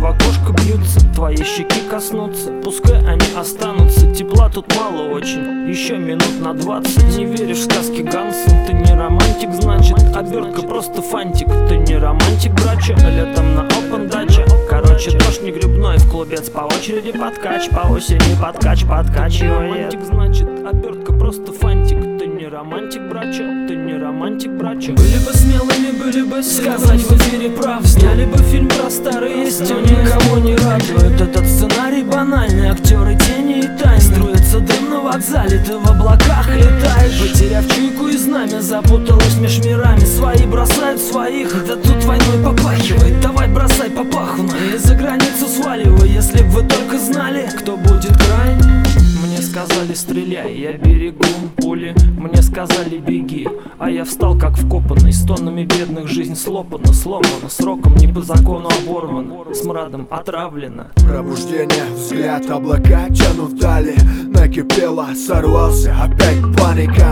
в окошко бьются, твои щеки коснутся, пускай они останутся. Тепла тут мало очень, еще минут на 20. Не веришь в сказки Ганса, ты не романтик, значит обертка просто фантик. Ты не романтик, брача, летом на open даче. Короче, дождь не грибной, в клубец по очереди подкач, по осени подкач подкачивает. Романтик, значит обертка просто фантик. Ты не романтик, брача, ты не романтик, брача. Были бы смелыми, были бы сказать в эфире прав. Сняли бы фильм про старые стены, никого не радует этот сценарий банальный. Актеры тени и тайны, струится дым на вокзале, ты в облаках летаешь. Потеряв чуйку и знамя, запуталась меж мирами. Свои бросают своих, да тут войной попахивает. Давай бросай папаху, и за границу сваливай. Если б вы только знали, кто будет крайний. Мне сказали стреляй, я берегу пули. Мне сказали беги, а я встал как вкопанный. С тоннами бедных жизнь слопана, сломана, сроком не по закону оборвана, смрадом отравлена. Пробуждение, взгляд, облака тянут вдали. Накипело, сорвался, опять паника.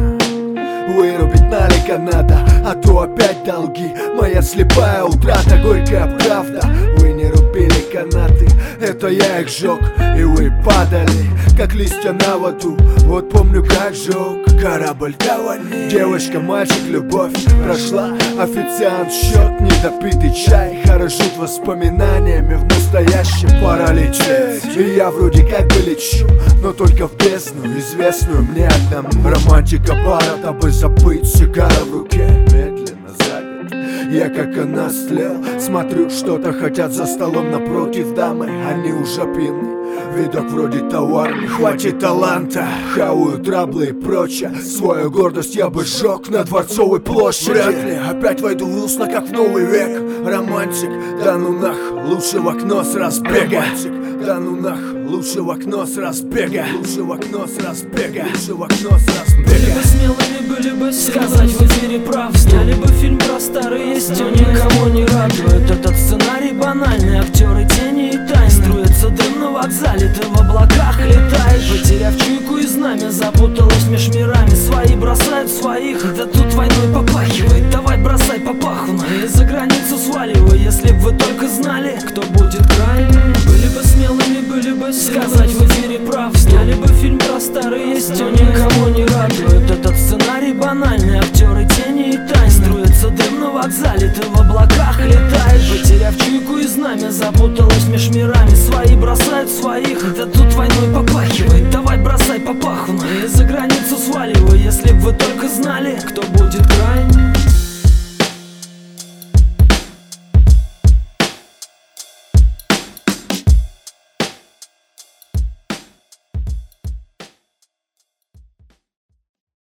Вырубить налика надо, а то опять долги. Моя слепая утрата, горькая правда. Вы не рубили канаты, это я их жег, и вы падали, как листья на воду. Вот помню, как жег корабль давали. Девочка, мальчик, любовь прошла. Официант, счет, недопитый чай хорошит воспоминаниями в настоящем. Пора лететь, и я вроде как бы лечу, но только в бездну, известную мне одному. Романтика пара, дабы забыть, сигара в руке. Медленно за год я как она слел. Смотрю, что-то хотят за столом напротив дамы. Они уже пьяны, видок вроде товарный. Хватит таланта, хавают траблы и прочее. Свою гордость я бы сжег на Дворцовой площади. Вряд ли опять войду в русло, как в новый век. Романтик, да ну нах, лучше в окно с разбега. Романтик, да ну нах, лучше в окно с разбега. Лучше в окно с разбега. Лучше в окно с разбега. Были бы смелыми, были бы сказать в эфире прав. Сняли бы фильм про старые стены, никого не радует этот сценарий банальный. Актеры тени и тайны, струится дым на вокзале, ты в облаках летаешь. Потеряв чуйку и знамя, запуталась меж мирами. Свои бросают своих, да тут войной попахивает. Давай бросай папаху, и за границу сваливай. Если б вы только знали, кто будет крайним. Были бы смелыми, были бы сказать в эфире прав. Сняли бы фильм про старые стены, никого не радует этот сценарий банальный. Актеры тени и тайны, струится дым на вокзале, ты в облаках летаешь. Потеряв чуйку и знамя, запуталась меж мирами. Свои бросают своих, да тут войной попахивает. Давай бросай папаху, и за границу сваливай. Если б вы только знали, кто будет крайним.